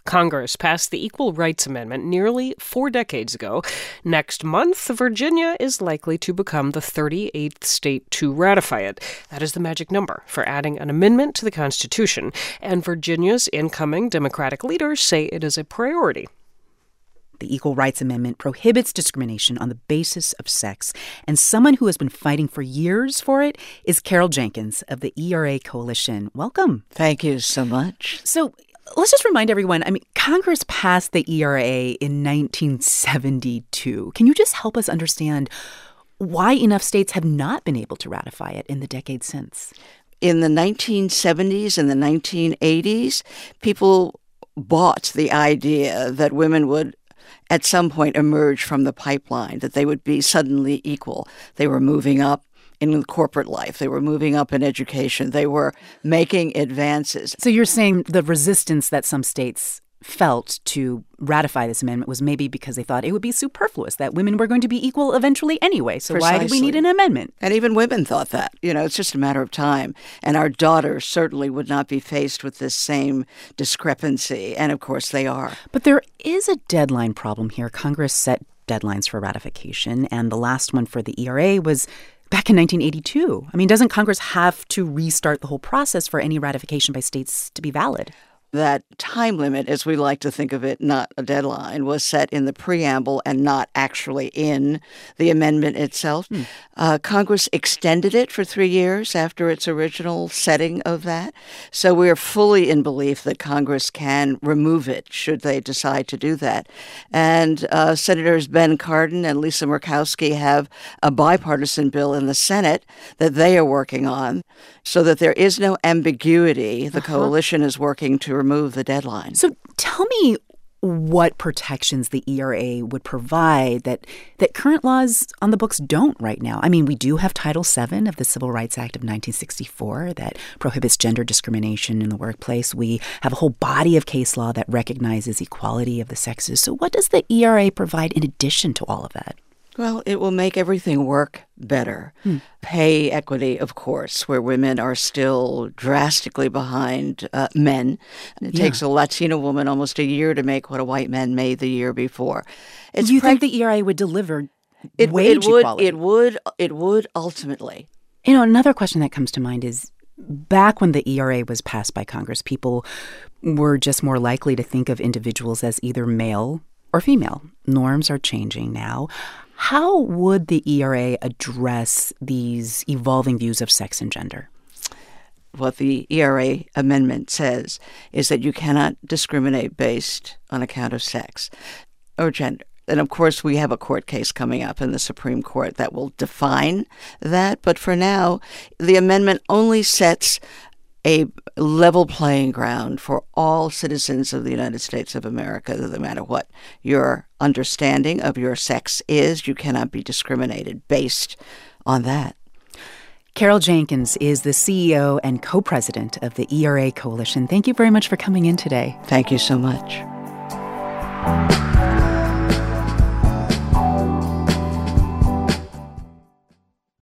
Congress passed the Equal Rights Amendment nearly 4 decades ago. Next month, Virginia is likely to become the 38th state to ratify it. That is the magic number for adding an amendment to the Constitution. And Virginia's incoming Democratic leaders say it is a priority. The Equal Rights Amendment prohibits discrimination on the basis of sex, and someone who has been fighting for years for it is Carol Jenkins of the ERA Coalition. Welcome. Thank you so much. So let's just remind everyone, Congress passed the ERA in 1972. Can you just help us understand why enough states have not been able to ratify it in the decades since? In the 1970s and the 1980s, people bought the idea that women would at some point emerge from the pipeline, that they would be suddenly equal. They were moving up in corporate life. They were moving up in education. They were making advances. So you're saying the resistance that some states felt to ratify this amendment was maybe because they thought it would be superfluous, that women were going to be equal eventually anyway. So Precisely. Why did we need an amendment? And even women thought that. It's just a matter of time. And our daughters certainly would not be faced with this same discrepancy. And of course they are. But there is a deadline problem here. Congress set deadlines for ratification, and the last one for the ERA was back in 1982. Doesn't Congress have to restart the whole process for any ratification by states to be valid? That time limit, as we like to think of it, not a deadline, was set in the preamble and not actually in the amendment itself. Congress extended it for 3 years after its original setting of that. So we're fully in belief that Congress can remove it should they decide to do that. And Senators Ben Cardin and Lisa Murkowski have a bipartisan bill in the Senate that they are working on so that there is no ambiguity. The coalition is working to remove the deadline. So tell me what protections the ERA would provide that current laws on the books don't right now. We do have Title VII of the Civil Rights Act of 1964 that prohibits gender discrimination in the workplace. We have a whole body of case law that recognizes equality of the sexes. So what does the ERA provide in addition to all of that? Well, it will make everything work better. Pay equity, of course, where women are still drastically behind men. It takes a Latina woman almost a year to make what a white man made the year before. Do you think the ERA would deliver wage equality? It would ultimately. Another question that comes to mind is, back when the ERA was passed by Congress, people were just more likely to think of individuals as either male or female. Norms are changing now. How would the ERA address these evolving views of sex and gender? What the ERA amendment says is that you cannot discriminate based on account of sex or gender. And of course, we have a court case coming up in the Supreme Court that will define that. But for now, the amendment only sets a level playing ground for all citizens of the United States of America, no matter what your understanding of your sex is. You cannot be discriminated based on that. Carol Jenkins is the CEO and co-president of the ERA Coalition. Thank you very much for coming in today. Thank you so much.